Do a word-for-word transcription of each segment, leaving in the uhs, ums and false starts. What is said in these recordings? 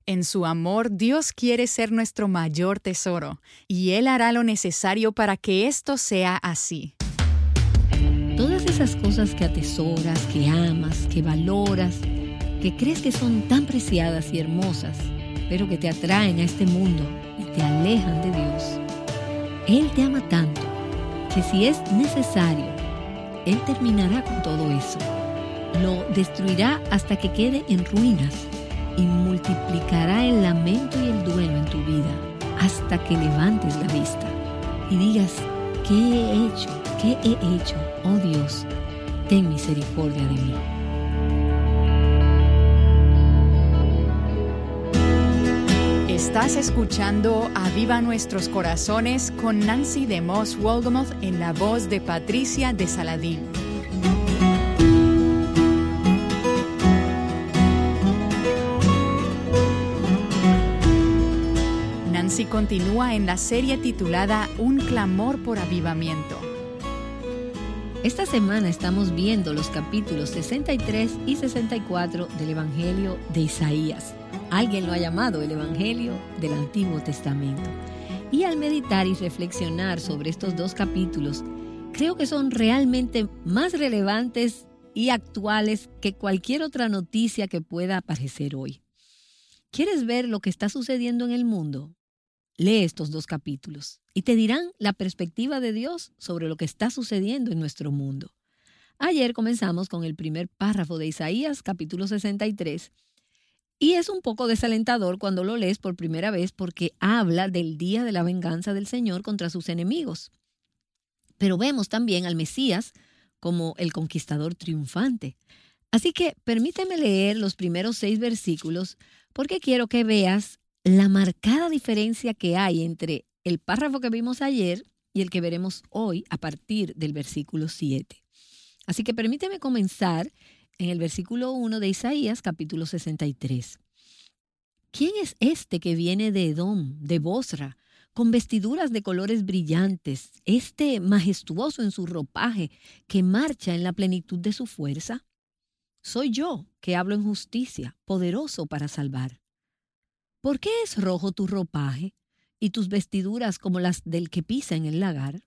En su amor, Dios quiere ser nuestro mayor tesoro, y Él hará lo necesario para que esto sea así. Todas esas cosas que atesoras, que amas, que valoras, que crees que son tan preciadas y hermosas, pero que te atraen a este mundo y te alejan de Dios. Él te ama tanto que si es necesario, Él terminará con todo eso. Lo destruirá hasta que quede en ruinas y multiplicará el lamento y el duelo en tu vida hasta que levantes la vista y digas, ¿qué he hecho? ¿Qué he hecho? Oh Dios, ten misericordia de mí. Estás escuchando Aviva Nuestros Corazones con Nancy DeMoss Wolgemuth en la voz de Patricia de Saladín. Nancy continúa en la serie titulada Un clamor por avivamiento. Esta semana estamos viendo los capítulos sesenta y tres y sesenta y cuatro del Evangelio de Isaías. Alguien lo ha llamado el Evangelio del Antiguo Testamento. Y al meditar y reflexionar sobre estos dos capítulos, creo que son realmente más relevantes y actuales que cualquier otra noticia que pueda aparecer hoy. ¿Quieres ver lo que está sucediendo en el mundo? Lee estos dos capítulos y te dirán la perspectiva de Dios sobre lo que está sucediendo en nuestro mundo. Ayer comenzamos con el primer párrafo de Isaías, capítulo sesenta y tres, y es un poco desalentador cuando lo lees por primera vez porque habla del día de la venganza del Señor contra sus enemigos. Pero vemos también al Mesías como el conquistador triunfante. Así que permíteme leer los primeros seis versículos porque quiero que veas la marcada diferencia que hay entre el párrafo que vimos ayer y el que veremos hoy a partir del versículo siete. Así que permíteme comenzar en el versículo uno de Isaías, capítulo sesenta y tres. ¿Quién es este que viene de Edom, de Bosra, con vestiduras de colores brillantes, este majestuoso en su ropaje, que marcha en la plenitud de su fuerza? Soy yo, que hablo en justicia, poderoso para salvar. ¿Por qué es rojo tu ropaje y tus vestiduras como las del que pisa en el lagar?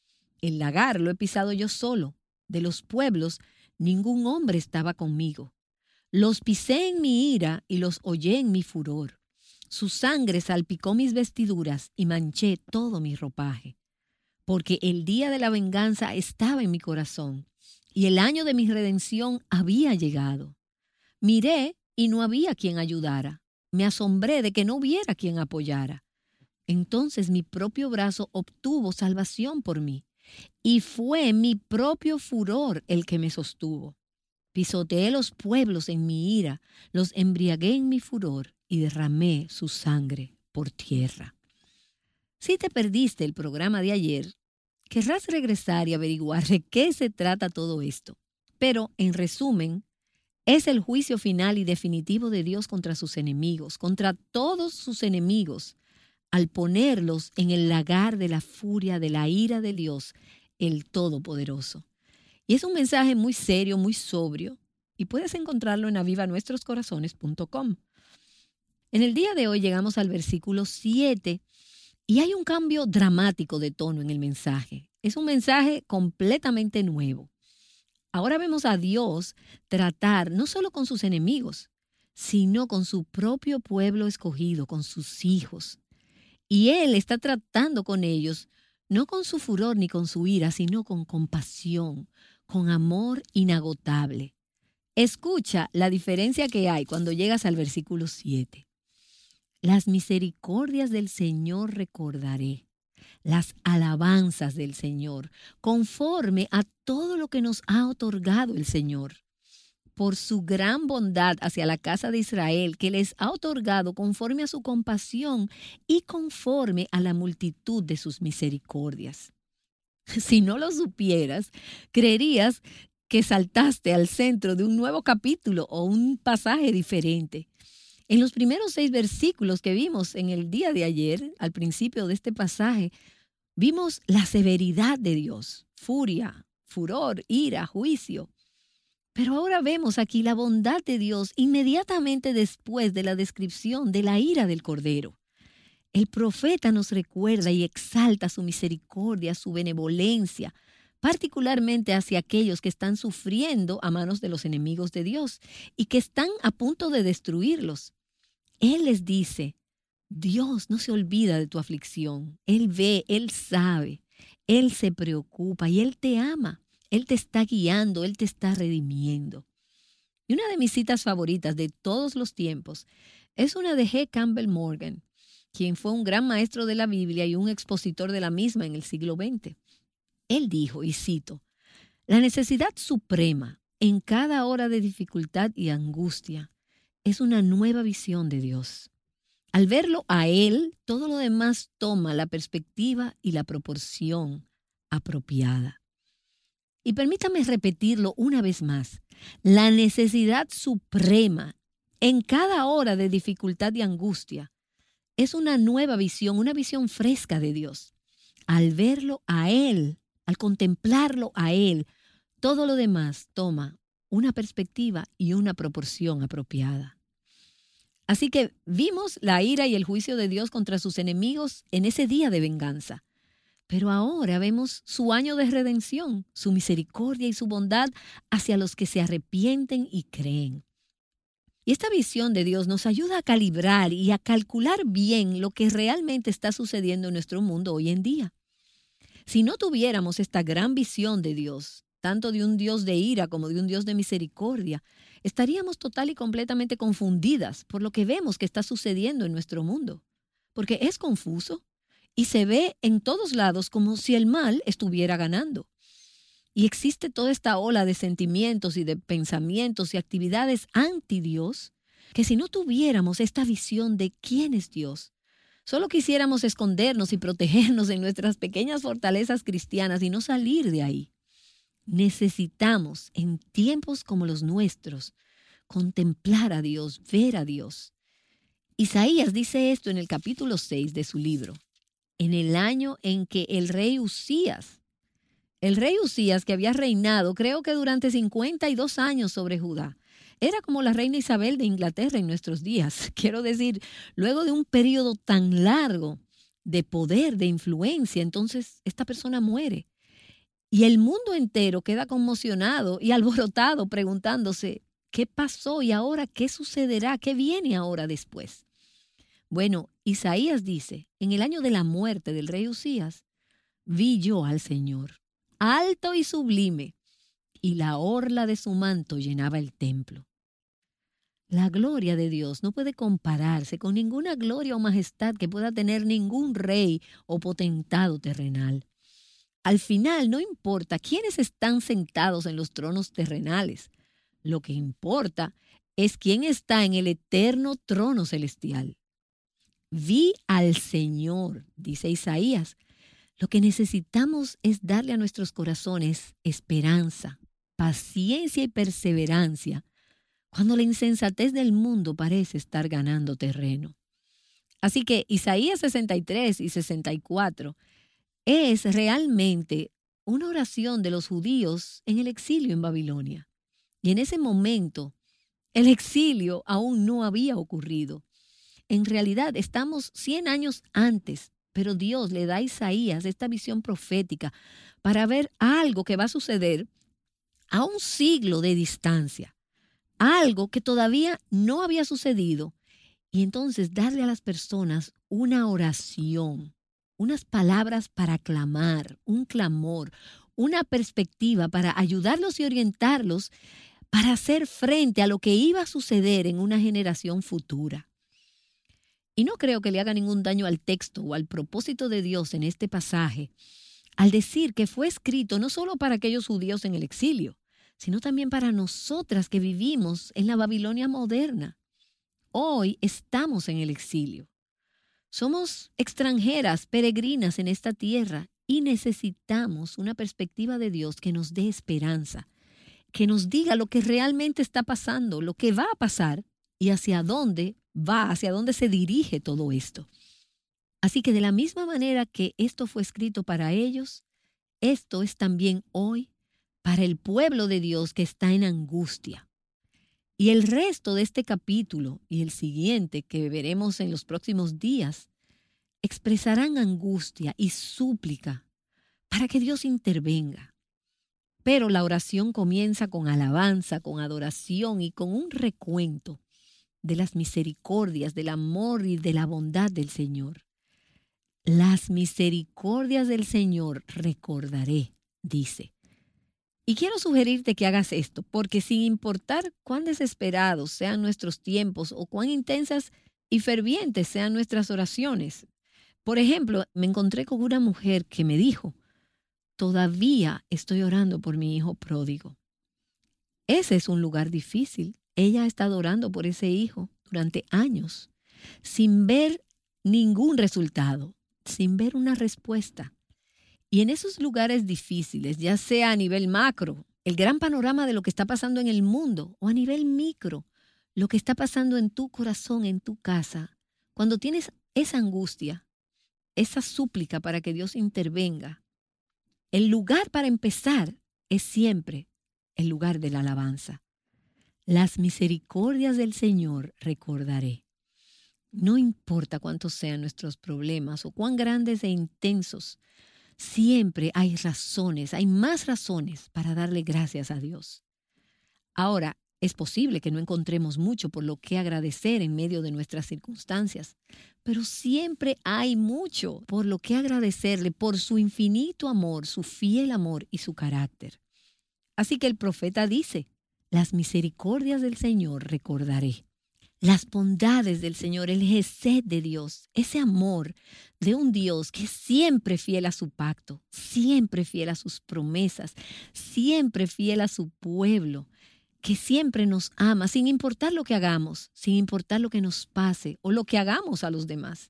El lagar lo he pisado yo solo. De los pueblos, ningún hombre estaba conmigo. Los pisé en mi ira y los hollé en mi furor. Su sangre salpicó mis vestiduras y manché todo mi ropaje. Porque el día de la venganza estaba en mi corazón y el año de mi redención había llegado. Miré y no había quien ayudara. Me asombré de que no hubiera quien apoyara. Entonces mi propio brazo obtuvo salvación por mí, y fue mi propio furor el que me sostuvo. Pisoteé los pueblos en mi ira, los embriagué en mi furor y derramé su sangre por tierra. Si te perdiste el programa de ayer, querrás regresar y averiguar de qué se trata todo esto. Pero, en resumen, es el juicio final y definitivo de Dios contra sus enemigos, contra todos sus enemigos, al ponerlos en el lagar de la furia, de la ira de Dios, el Todopoderoso. Y es un mensaje muy serio, muy sobrio, y puedes encontrarlo en aviva nuestros corazones punto com. En el día de hoy llegamos al versículo siete, y hay un cambio dramático de tono en el mensaje. Es un mensaje completamente nuevo. Ahora vemos a Dios tratar no solo con sus enemigos, sino con su propio pueblo escogido, con sus hijos. Y Él está tratando con ellos, no con su furor ni con su ira, sino con compasión, con amor inagotable. Escucha la diferencia que hay cuando llegas al versículo siete. Las misericordias del Señor recordaré. Las alabanzas del Señor, conforme a todo lo que nos ha otorgado el Señor, por su gran bondad hacia la casa de Israel, que les ha otorgado conforme a su compasión y conforme a la multitud de sus misericordias. Si no lo supieras, creerías que saltaste al centro de un nuevo capítulo o un pasaje diferente. En los primeros seis versículos que vimos en el día de ayer, al principio de este pasaje, vimos la severidad de Dios, furia, furor, ira, juicio. Pero ahora vemos aquí la bondad de Dios inmediatamente después de la descripción de la ira del Cordero. El profeta nos recuerda y exalta su misericordia, su benevolencia, particularmente hacia aquellos que están sufriendo a manos de los enemigos de Dios y que están a punto de destruirlos. Él les dice, Dios no se olvida de tu aflicción. Él ve, Él sabe, Él se preocupa y Él te ama. Él te está guiando, Él te está redimiendo. Y una de mis citas favoritas de todos los tiempos es una de G. Campbell Morgan, quien fue un gran maestro de la Biblia y un expositor de la misma en el siglo veinte. Él dijo, y cito, la necesidad suprema en cada hora de dificultad y angustia es una nueva visión de Dios. Al verlo a Él, todo lo demás toma la perspectiva y la proporción apropiada. Y permítame repetirlo una vez más. La necesidad suprema en cada hora de dificultad y angustia es una nueva visión, una visión fresca de Dios. Al verlo a Él, al contemplarlo a Él, todo lo demás toma una perspectiva y una proporción apropiada. Así que vimos la ira y el juicio de Dios contra sus enemigos en ese día de venganza. Pero ahora vemos su año de redención, su misericordia y su bondad hacia los que se arrepienten y creen. Y esta visión de Dios nos ayuda a calibrar y a calcular bien lo que realmente está sucediendo en nuestro mundo hoy en día. Si no tuviéramos esta gran visión de Dios, tanto de un Dios de ira como de un Dios de misericordia, estaríamos total y completamente confundidas por lo que vemos que está sucediendo en nuestro mundo. Porque es confuso. Y se ve en todos lados como si el mal estuviera ganando. Y existe toda esta ola de sentimientos y de pensamientos y actividades anti Dios, que si no tuviéramos esta visión de quién es Dios, solo quisiéramos escondernos y protegernos en nuestras pequeñas fortalezas cristianas y no salir de ahí. Necesitamos, en tiempos como los nuestros, contemplar a Dios, ver a Dios. Isaías dice esto en el capítulo seis de su libro. En el año en que el rey Usías, el rey Usías que había reinado creo que durante cincuenta y dos años sobre Judá, era como la reina Isabel de Inglaterra en nuestros días. Quiero decir, luego de un periodo tan largo de poder, de influencia, entonces esta persona muere. Y el mundo entero queda conmocionado y alborotado preguntándose, ¿qué pasó y ahora qué sucederá? ¿Qué viene ahora después? Bueno, Isaías dice, en el año de la muerte del rey Usías, vi yo al Señor, alto y sublime, y la orla de su manto llenaba el templo. La gloria de Dios no puede compararse con ninguna gloria o majestad que pueda tener ningún rey o potentado terrenal. Al final no importa quiénes están sentados en los tronos terrenales. Lo que importa es quién está en el eterno trono celestial. Vi al Señor, dice Isaías. Lo que necesitamos es darle a nuestros corazones esperanza, paciencia y perseverancia cuando la insensatez del mundo parece estar ganando terreno. Así que Isaías sesenta y tres y sesenta y cuatro es realmente una oración de los judíos en el exilio en Babilonia. Y en ese momento, el exilio aún no había ocurrido. En realidad, estamos cien años antes, pero Dios le da a Isaías esta visión profética para ver algo que va a suceder a un siglo de distancia, algo que todavía no había sucedido, y entonces darle a las personas una oración, unas palabras para clamar, un clamor, una perspectiva para ayudarlos y orientarlos para hacer frente a lo que iba a suceder en una generación futura. Y no creo que le haga ningún daño al texto o al propósito de Dios en este pasaje al decir que fue escrito no solo para aquellos judíos en el exilio, sino también para nosotras que vivimos en la Babilonia moderna. Hoy estamos en el exilio. Somos extranjeras, peregrinas en esta tierra y necesitamos una perspectiva de Dios que nos dé esperanza, que nos diga lo que realmente está pasando, lo que va a pasar y hacia dónde va, hacia dónde se dirige todo esto. Así que de la misma manera que esto fue escrito para ellos, esto es también hoy para el pueblo de Dios que está en angustia. Y el resto de este capítulo y el siguiente que veremos en los próximos días expresarán angustia y súplica para que Dios intervenga. Pero la oración comienza con alabanza, con adoración y con un recuento de las misericordias, del amor y de la bondad del Señor. Las misericordias del Señor recordaré, dice. Y quiero sugerirte que hagas esto, porque sin importar cuán desesperados sean nuestros tiempos o cuán intensas y fervientes sean nuestras oraciones. Por ejemplo, me encontré con una mujer que me dijo, todavía estoy orando por mi hijo pródigo. Ese es un lugar difícil. Ella ha estado orando por ese hijo durante años, sin ver ningún resultado, sin ver una respuesta. Y en esos lugares difíciles, ya sea a nivel macro, el gran panorama de lo que está pasando en el mundo, o a nivel micro, lo que está pasando en tu corazón, en tu casa, cuando tienes esa angustia, esa súplica para que Dios intervenga, el lugar para empezar es siempre el lugar de la alabanza. Las misericordias del Señor recordaré. No importa cuántos sean nuestros problemas o cuán grandes e intensos, siempre hay razones, hay más razones para darle gracias a Dios. Ahora, es posible que no encontremos mucho por lo que agradecer en medio de nuestras circunstancias, pero siempre hay mucho por lo que agradecerle por su infinito amor, su fiel amor y su carácter. Así que el profeta dice, las misericordias del Señor recordaré. Las bondades del Señor, el gesed de Dios, ese amor de un Dios que es siempre fiel a su pacto, siempre fiel a sus promesas, siempre fiel a su pueblo, que siempre nos ama, sin importar lo que hagamos, sin importar lo que nos pase o lo que hagamos a los demás.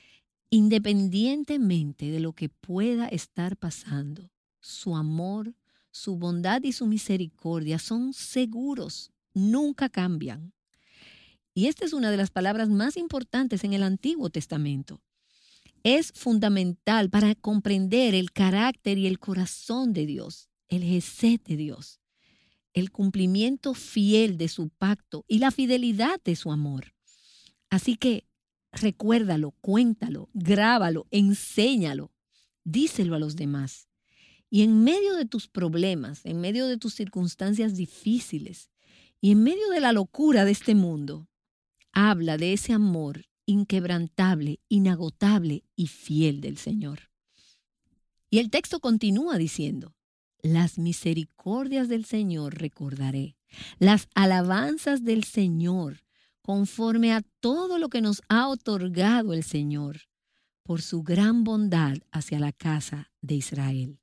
Independientemente de lo que pueda estar pasando, su amor, su bondad y su misericordia son seguros, nunca cambian. Y esta es una de las palabras más importantes en el Antiguo Testamento. Es fundamental para comprender el carácter y el corazón de Dios, el gesed de Dios, el cumplimiento fiel de su pacto y la fidelidad de su amor. Así que recuérdalo, cuéntalo, grábalo, enséñalo, díselo a los demás. Y en medio de tus problemas, en medio de tus circunstancias difíciles y en medio de la locura de este mundo, habla de ese amor inquebrantable, inagotable y fiel del Señor. Y el texto continúa diciendo, las misericordias del Señor recordaré, las alabanzas del Señor, conforme a todo lo que nos ha otorgado el Señor, por su gran bondad hacia la casa de Israel.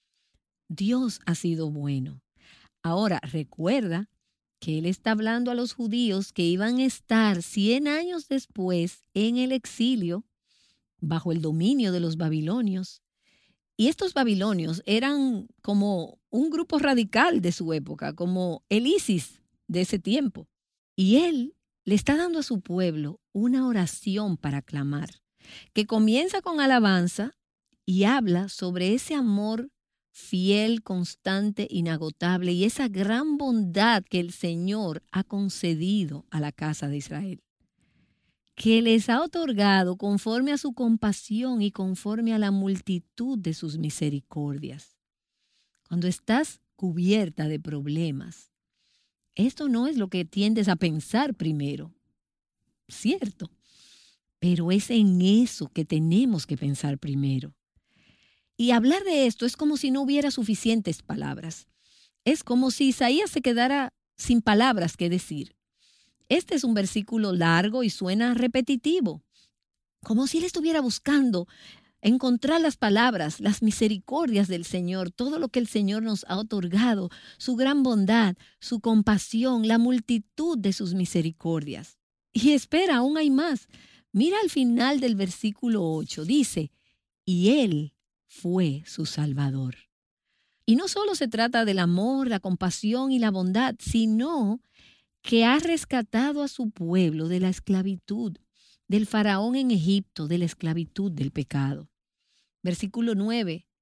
Dios ha sido bueno. Ahora recuerda que Él está hablando a los judíos que iban a estar cien años después en el exilio, bajo el dominio de los babilonios. Y estos babilonios eran como un grupo radical de su época, como el ISIS de ese tiempo. Y Él le está dando a su pueblo una oración para clamar, que comienza con alabanza y habla sobre ese amor fiel, constante, inagotable y esa gran bondad que el Señor ha concedido a la casa de Israel, que les ha otorgado conforme a su compasión y conforme a la multitud de sus misericordias. Cuando estás cubierta de problemas, esto no es lo que tiendes a pensar primero, cierto, pero es en eso que tenemos que pensar primero. Y hablar de esto es como si no hubiera suficientes palabras. Es como si Isaías se quedara sin palabras que decir. Este es un versículo largo y suena repetitivo, como si él estuviera buscando encontrar las palabras, las misericordias del Señor, todo lo que el Señor nos ha otorgado, su gran bondad, su compasión, la multitud de sus misericordias. Y espera, aún hay más. Mira al final del versículo ocho, dice, y Él fue su Salvador. Y no solo se trata del amor, la compasión y la bondad, sino que ha rescatado a su pueblo de la esclavitud, del faraón en Egipto, de la esclavitud del pecado. Versículo nueve.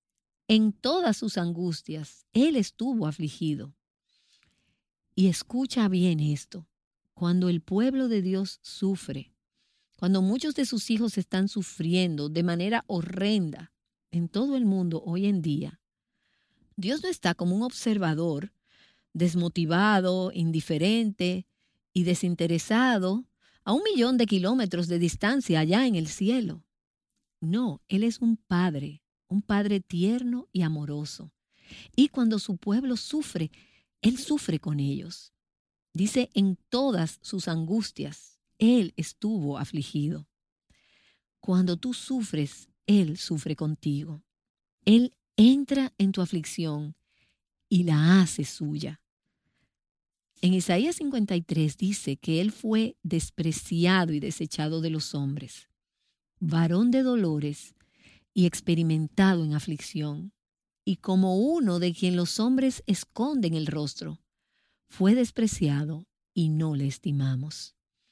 En todas sus angustias, Él estuvo afligido. Y escucha bien esto. Cuando el pueblo de Dios sufre, cuando muchos de sus hijos están sufriendo de manera horrenda en todo el mundo hoy en día, Dios no está como un observador desmotivado, indiferente y desinteresado a un millón de kilómetros de distancia allá en el cielo. No, Él es un padre, un padre tierno y amoroso. Y cuando su pueblo sufre, Él sufre con ellos. Dice, en todas sus angustias, Él estuvo afligido. Cuando tú sufres, Él sufre contigo. Él entra en tu aflicción y la hace suya. En Isaías cincuenta y tres dice que Él fue despreciado y desechado de los hombres, varón de dolores y experimentado en aflicción, y como uno de quien los hombres esconden el rostro, fue despreciado y no le estimamos.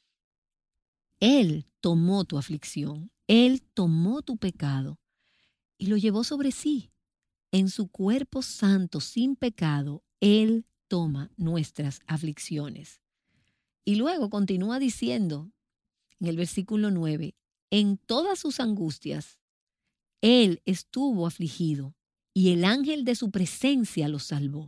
Él tomó tu aflicción, Él tomó tu pecado y lo llevó sobre sí. En su cuerpo santo, sin pecado, Él toma nuestras aflicciones. Y luego continúa diciendo en el versículo nueve, en todas sus angustias, Él estuvo afligido y el ángel de su presencia lo salvó.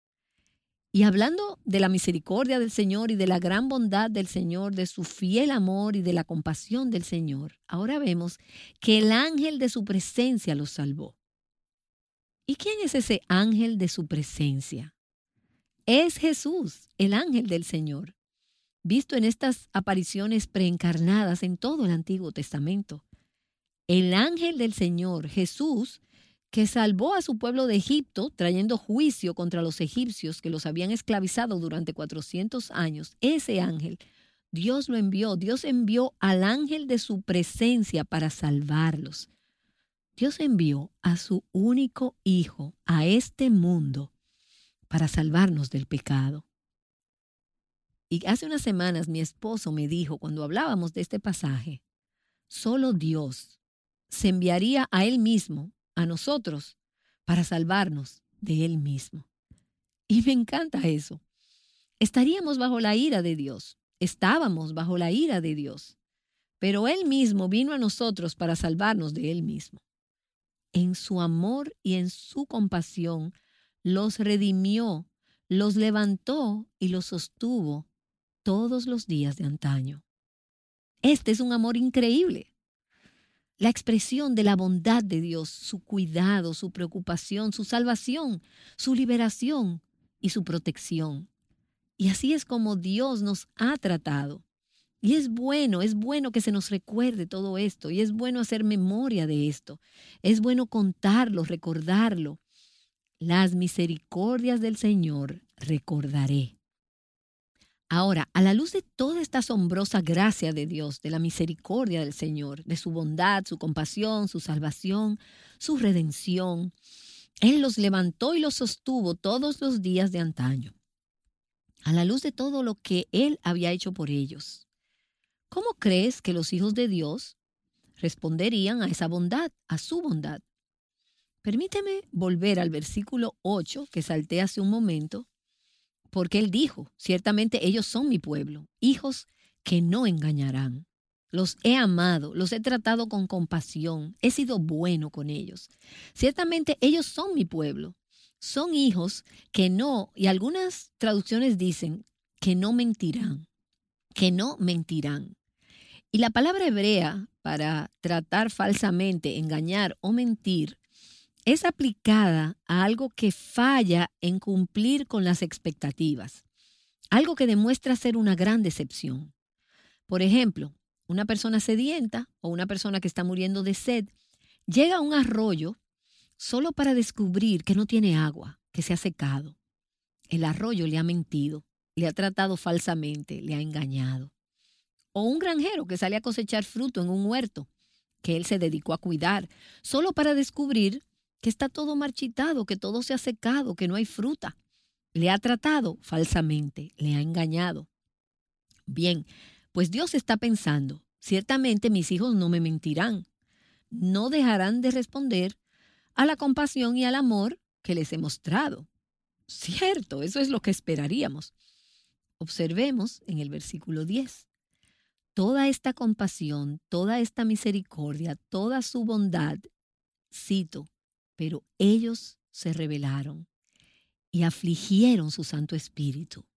Y hablando de la misericordia del Señor y de la gran bondad del Señor, de su fiel amor y de la compasión del Señor, ahora vemos que el ángel de su presencia lo salvó. ¿Y quién es ese ángel de su presencia? Es Jesús, el ángel del Señor, visto en estas apariciones preencarnadas en todo el Antiguo Testamento. El ángel del Señor, Jesús, que salvó a su pueblo de Egipto, trayendo juicio contra los egipcios que los habían esclavizado durante cuatrocientos años. Ese ángel, Dios lo envió. Dios envió al ángel de su presencia para salvarlos. Dios envió a su único Hijo a este mundo para salvarnos del pecado. Y hace unas semanas mi esposo me dijo, cuando hablábamos de este pasaje, solo Dios se enviaría a Él mismo, a nosotros, para salvarnos de Él mismo. Y me encanta eso. Estaríamos bajo la ira de Dios. Estábamos bajo la ira de Dios. Pero Él mismo vino a nosotros para salvarnos de Él mismo. En su amor y en su compasión, los redimió, los levantó y los sostuvo todos los días de antaño. Este es un amor increíble. La expresión de la bondad de Dios, su cuidado, su preocupación, su salvación, su liberación y su protección. Y así es como Dios nos ha tratado. Y es bueno, es bueno que se nos recuerde todo esto. Y es bueno hacer memoria de esto. Es bueno contarlo, recordarlo. Las misericordias del Señor recordaré. Ahora, a la luz de toda esta asombrosa gracia de Dios, de la misericordia del Señor, de su bondad, su compasión, su salvación, su redención, Él los levantó y los sostuvo todos los días de antaño. A la luz de todo lo que Él había hecho por ellos, ¿cómo crees que los hijos de Dios responderían a esa bondad, a su bondad? Permíteme volver al versículo ocho que salté hace un momento, porque Él dijo, ciertamente ellos son mi pueblo, hijos que no engañarán. Los he amado, los he tratado con compasión, he sido bueno con ellos. Ciertamente ellos son mi pueblo, son hijos que no, y algunas traducciones dicen que no mentirán, que no mentirán. Y la palabra hebrea para tratar falsamente, engañar o mentir, es aplicada a algo que falla en cumplir con las expectativas, algo que demuestra ser una gran decepción. Por ejemplo, una persona sedienta o una persona que está muriendo de sed llega a un arroyo solo para descubrir que no tiene agua, que se ha secado. El arroyo le ha mentido, le ha tratado falsamente, le ha engañado. O un granjero que sale a cosechar fruto en un huerto que él se dedicó a cuidar, solo para descubrir que está todo marchitado, que todo se ha secado, que no hay fruta. Le ha tratado falsamente, le ha engañado. Bien, pues Dios está pensando, ciertamente mis hijos no me mentirán, no dejarán de responder a la compasión y al amor que les he mostrado. Cierto, eso es lo que esperaríamos. Observemos en el versículo diez. Toda esta compasión, toda esta misericordia, toda su bondad, cito, pero ellos se rebelaron y afligieron su Santo Espíritu.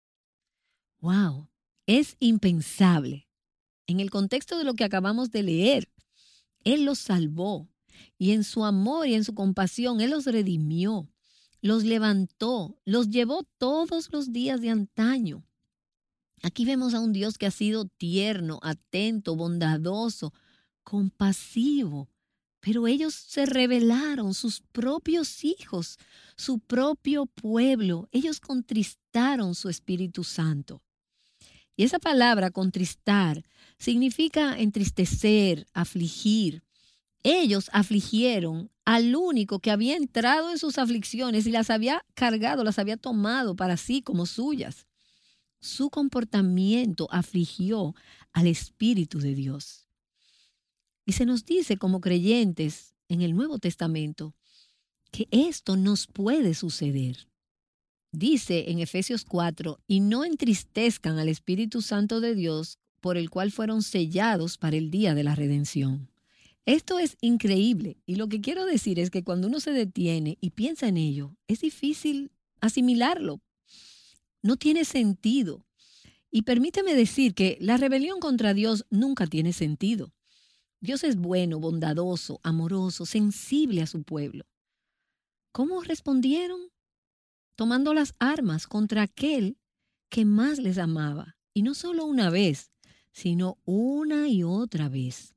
¡Wow! Es impensable. En el contexto de lo que acabamos de leer, Él los salvó y en su amor y en su compasión Él los redimió, los levantó, los llevó todos los días de antaño. Aquí vemos a un Dios que ha sido tierno, atento, bondadoso, compasivo, pero ellos se rebelaron, sus propios hijos, su propio pueblo, ellos contristaron su Espíritu Santo. Y esa palabra, contristar, significa entristecer, afligir. Ellos afligieron al único que había entrado en sus aflicciones y las había cargado, las había tomado para sí como suyas. Su comportamiento afligió al Espíritu de Dios. Y se nos dice como creyentes en el Nuevo Testamento que esto nos puede suceder. Dice en Efesios cuatro, y no entristezcan al Espíritu Santo de Dios, por el cual fueron sellados para el día de la redención. Esto es increíble y lo que quiero decir es que cuando uno se detiene y piensa en ello, es difícil asimilarlo. No tiene sentido. Y permíteme decir que la rebelión contra Dios nunca tiene sentido. Dios es bueno, bondadoso, amoroso, sensible a su pueblo. ¿Cómo respondieron? Tomando las armas contra aquel que más les amaba. Y no solo una vez, sino una y otra vez.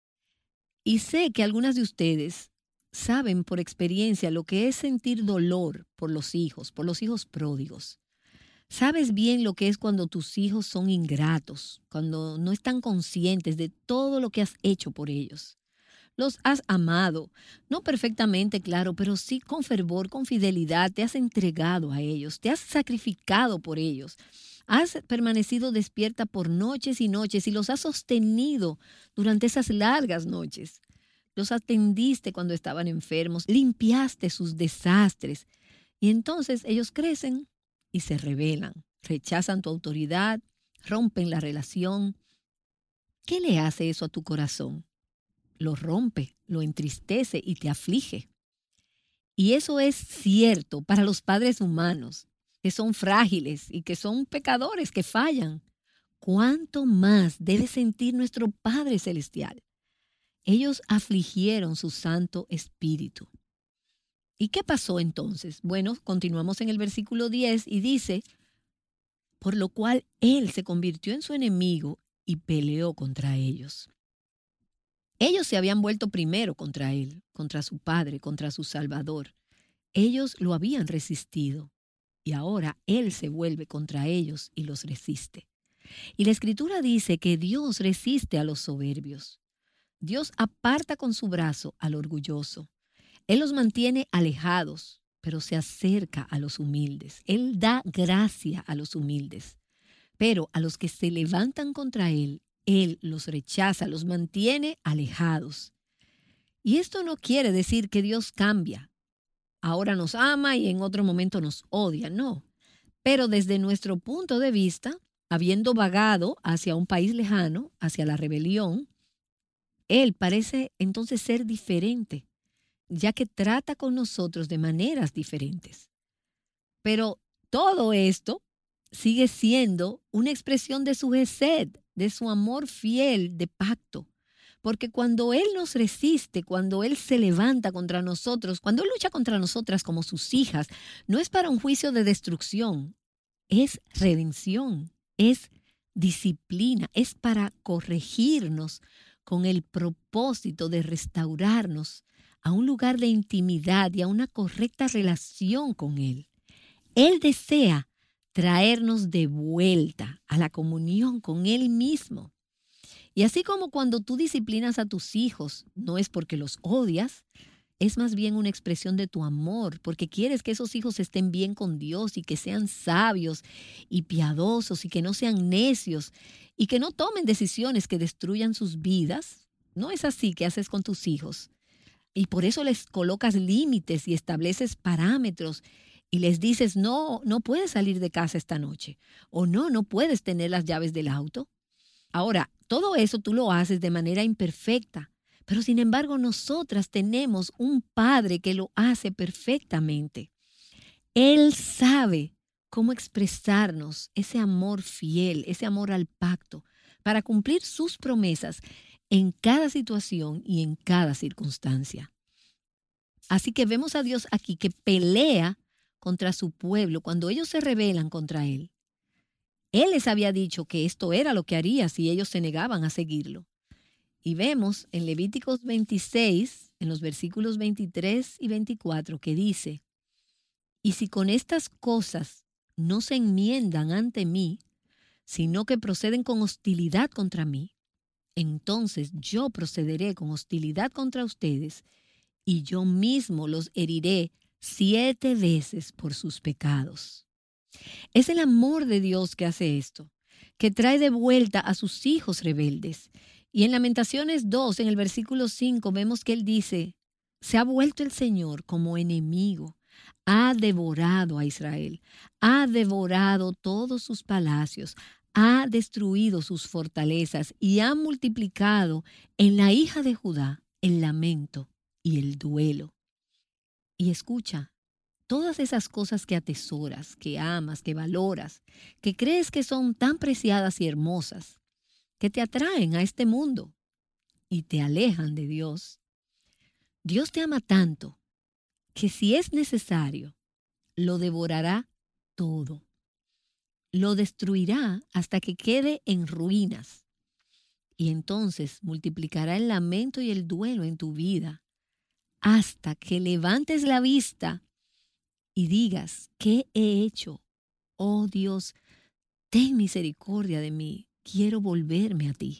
Y sé que algunas de ustedes saben por experiencia lo que es sentir dolor por los hijos, por los hijos pródigos. Sabes bien lo que es cuando tus hijos son ingratos, cuando no están conscientes de todo lo que has hecho por ellos. Los has amado, no perfectamente, claro, pero sí con fervor, con fidelidad, te has entregado a ellos, te has sacrificado por ellos. Has permanecido despierta por noches y noches y los has sostenido durante esas largas noches. Los atendiste cuando estaban enfermos, limpiaste sus desastres. Y entonces ellos crecen y se rebelan, rechazan tu autoridad, rompen la relación. ¿Qué le hace eso a tu corazón? Lo rompe, lo entristece y te aflige. Y eso es cierto para los padres humanos, que son frágiles y que son pecadores, que fallan. ¿Cuánto más debe sentir nuestro Padre Celestial? Ellos afligieron su Santo Espíritu. ¿Y qué pasó entonces? Bueno, continuamos en el versículo diez y dice, por lo cual Él se convirtió en su enemigo y peleó contra ellos. Ellos se habían vuelto primero contra Él, contra su Padre, contra su Salvador. Ellos lo habían resistido y ahora Él se vuelve contra ellos y los resiste. Y la Escritura dice que Dios resiste a los soberbios. Dios aparta con su brazo al orgulloso. Él los mantiene alejados, pero se acerca a los humildes. Él da gracia a los humildes. Pero a los que se levantan contra Él, Él los rechaza, los mantiene alejados. Y esto no quiere decir que Dios cambia. Ahora nos ama y en otro momento nos odia, no. Pero desde nuestro punto de vista, habiendo vagado hacia un país lejano, hacia la rebelión, Él parece entonces ser diferente, ya que trata con nosotros de maneras diferentes. Pero todo esto sigue siendo una expresión de su gesed, de su amor fiel, de pacto. Porque cuando Él nos resiste, cuando Él se levanta contra nosotros, cuando Él lucha contra nosotras como sus hijas, no es para un juicio de destrucción, es redención, es disciplina, es para corregirnos con el propósito de restaurarnos a un lugar de intimidad y a una correcta relación con Él. Él desea traernos de vuelta a la comunión con Él mismo. Y así como cuando tú disciplinas a tus hijos, no es porque los odias, es más bien una expresión de tu amor, porque quieres que esos hijos estén bien con Dios y que sean sabios y piadosos y que no sean necios y que no tomen decisiones que destruyan sus vidas. No es así que haces con tus hijos. Y por eso les colocas límites y estableces parámetros y les dices, no, no puedes salir de casa esta noche. O no, no puedes tener las llaves del auto. Ahora, todo eso tú lo haces de manera imperfecta. Pero sin embargo, nosotras tenemos un Padre que lo hace perfectamente. Él sabe cómo expresarnos ese amor fiel, ese amor al pacto, para cumplir sus promesas en cada situación y en cada circunstancia. Así que vemos a Dios aquí que pelea contra su pueblo cuando ellos se rebelan contra Él. Él les había dicho que esto era lo que haría si ellos se negaban a seguirlo. Y vemos en Levíticos veintiséis, en los versículos veintitrés y veinticuatro, que dice, «Y si con estas cosas no se enmiendan ante mí, sino que proceden con hostilidad contra mí, entonces yo procederé con hostilidad contra ustedes y yo mismo los heriré siete veces por sus pecados». Es el amor de Dios que hace esto, que trae de vuelta a sus hijos rebeldes. Y en Lamentaciones dos, en el versículo cinco, vemos que Él dice, «Se ha vuelto el Señor como enemigo, ha devorado a Israel, ha devorado todos sus palacios, ha destruido sus fortalezas y ha multiplicado en la hija de Judá el lamento y el duelo». Y escucha, todas esas cosas que atesoras, que amas, que valoras, que crees que son tan preciadas y hermosas, que te atraen a este mundo y te alejan de Dios. Dios te ama tanto que si es necesario, lo devorará todo. Lo destruirá hasta que quede en ruinas. Y entonces multiplicará el lamento y el duelo en tu vida hasta que levantes la vista y digas, ¿qué he hecho? Oh Dios, ten misericordia de mí, quiero volverme a ti.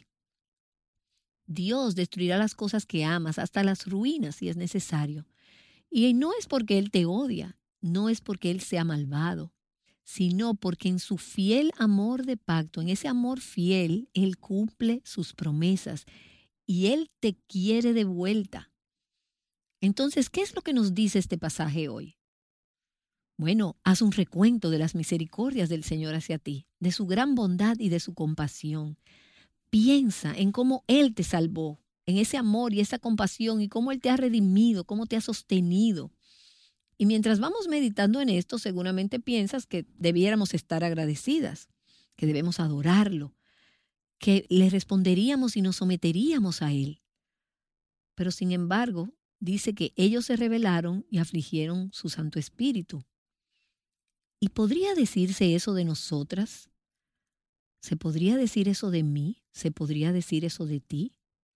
Dios destruirá las cosas que amas hasta las ruinas si es necesario. Y no es porque Él te odia, no es porque Él sea malvado, sino porque en su fiel amor de pacto, en ese amor fiel, Él cumple sus promesas y Él te quiere de vuelta. Entonces, ¿qué es lo que nos dice este pasaje hoy? Bueno, haz un recuento de las misericordias del Señor hacia ti, de su gran bondad y de su compasión. Piensa en cómo Él te salvó, en ese amor y esa compasión y cómo Él te ha redimido, cómo te ha sostenido. Y mientras vamos meditando en esto, seguramente piensas que debiéramos estar agradecidas, que debemos adorarlo, que le responderíamos y nos someteríamos a Él. Pero sin embargo, dice que ellos se rebelaron y afligieron su Santo Espíritu. ¿Y podría decirse eso de nosotras? ¿Se podría decir eso de mí? ¿Se podría decir eso de ti?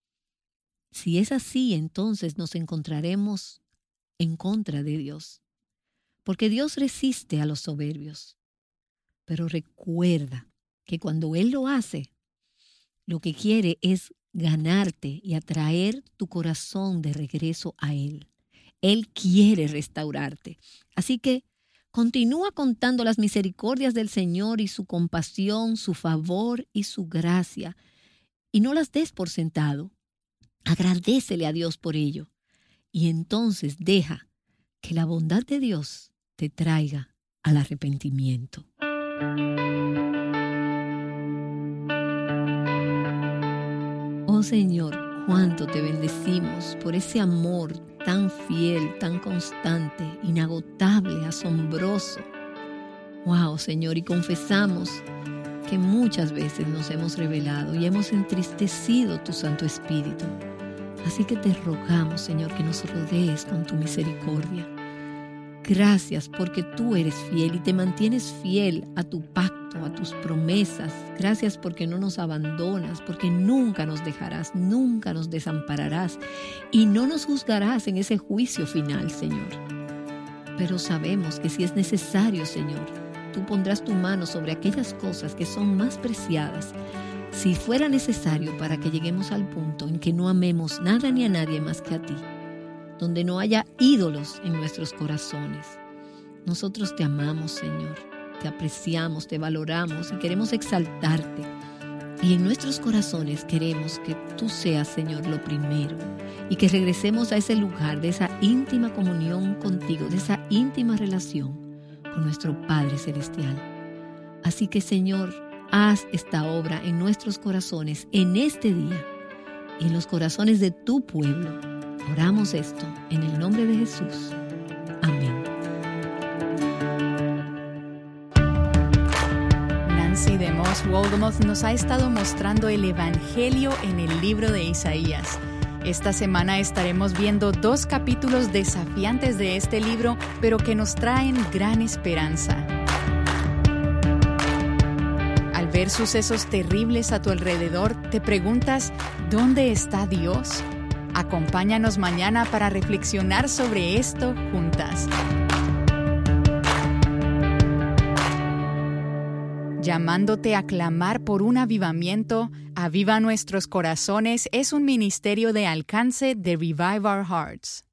Si es así, entonces nos encontraremos en contra de Dios. Porque Dios resiste a los soberbios. Pero recuerda que cuando Él lo hace, lo que quiere es ganarte y atraer tu corazón de regreso a Él. Él quiere restaurarte. Así que continúa contando las misericordias del Señor y su compasión, su favor y su gracia. Y no las des por sentado. Agradécele a Dios por ello. Y entonces deja que la bondad de Dios te traiga al arrepentimiento. Oh Señor, cuánto te bendecimos por ese amor tan fiel, tan constante, inagotable, asombroso. Wow, Señor, y confesamos que muchas veces nos hemos rebelado y hemos entristecido tu Santo Espíritu. Así que te rogamos, Señor, que nos rodees con tu misericordia. Gracias porque tú eres fiel y te mantienes fiel a tu pacto, a tus promesas. Gracias porque no nos abandonas, porque nunca nos dejarás, nunca nos desampararás y no nos juzgarás en ese juicio final, Señor. Pero sabemos que si es necesario, Señor, tú pondrás tu mano sobre aquellas cosas que son más preciadas, si fuera necesario para que lleguemos al punto en que no amemos nada ni a nadie más que a ti, donde no haya ídolos en nuestros corazones. Nosotros te amamos, Señor, te apreciamos, te valoramos y queremos exaltarte. Y en nuestros corazones queremos que tú seas, Señor, lo primero. Y que regresemos a ese lugar de esa íntima comunión contigo, de esa íntima relación con nuestro Padre Celestial. Así que, Señor, haz esta obra en nuestros corazones en este día y en los corazones de tu pueblo. Oramos esto en el nombre de Jesús. Amén. Nancy DeMoss Wolgemuth nos ha estado mostrando el Evangelio en el libro de Isaías. Esta semana estaremos viendo dos capítulos desafiantes de este libro, pero que nos traen gran esperanza. Al ver sucesos terribles a tu alrededor, te preguntas, ¿dónde está Dios? Acompáñanos mañana para reflexionar sobre esto juntas. Llamándote a clamar por un avivamiento, Aviva Nuestros Corazones es un ministerio de alcance de Revive Our Hearts.